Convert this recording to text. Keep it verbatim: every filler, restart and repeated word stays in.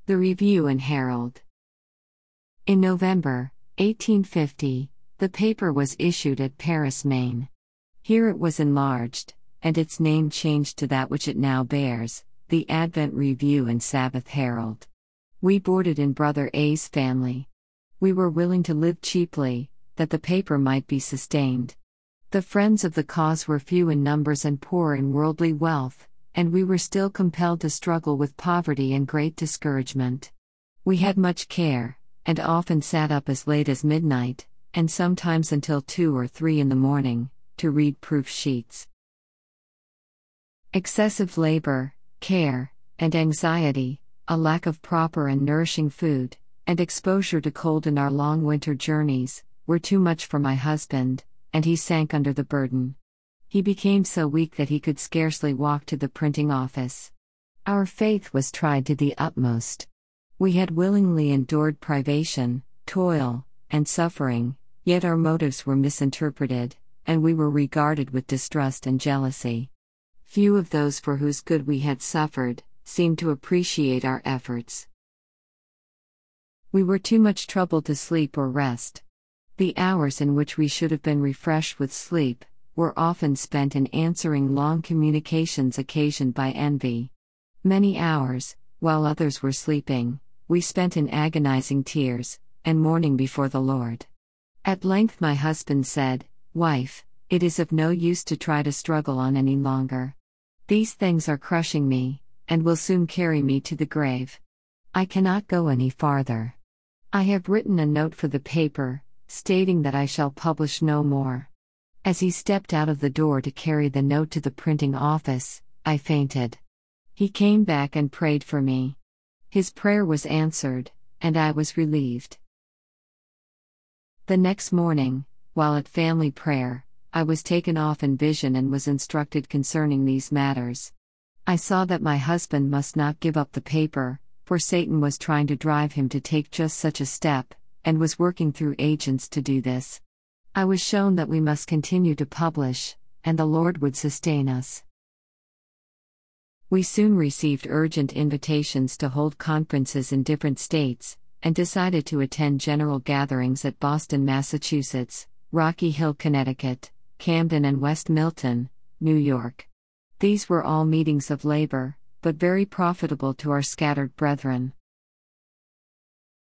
The Review and Herald. In November eighteen fifty, the paper was issued at Paris, Maine. Here it was enlarged, and its name changed to that which it now bears, the Advent Review and Sabbath Herald. We boarded in Brother A's family. We were willing to live cheaply, that the paper might be sustained. The friends of the cause were few in numbers and poor in worldly wealth, and we were still compelled to struggle with poverty and great discouragement. We had much care, and often sat up as late as midnight, and sometimes until two or three in the morning, to read proof sheets. Excessive labor, care, and anxiety, a lack of proper and nourishing food, and exposure to cold in our long winter journeys, were too much for my husband, and he sank under the burden. He became so weak that he could scarcely walk to the printing office. Our faith was tried to the utmost. We had willingly endured privation, toil, and suffering, yet our motives were misinterpreted, and we were regarded with distrust and jealousy. Few of those for whose good we had suffered seemed to appreciate our efforts. We were too much troubled to sleep or rest. The hours in which we should have been refreshed with sleep were often spent in answering long communications occasioned by envy. Many hours, while others were sleeping, we spent in agonizing tears, and mourning before the Lord. At length my husband said, "Wife, it is of no use to try to struggle on any longer. These things are crushing me, and will soon carry me to the grave. I cannot go any farther. I have written a note for the paper, stating that I shall publish no more." As he stepped out of the door to carry the note to the printing office, I fainted. He came back and prayed for me. His prayer was answered, and I was relieved. The next morning, while at family prayer, I was taken off in vision and was instructed concerning these matters. I saw that my husband must not give up the paper, for Satan was trying to drive him to take just such a step, and was working through agents to do this. I was shown that we must continue to publish, and the Lord would sustain us. We soon received urgent invitations to hold conferences in different states, and decided to attend general gatherings at Boston, Massachusetts, Rocky Hill, Connecticut, Camden and West Milton, New York. These were all meetings of labor, but very profitable to our scattered brethren.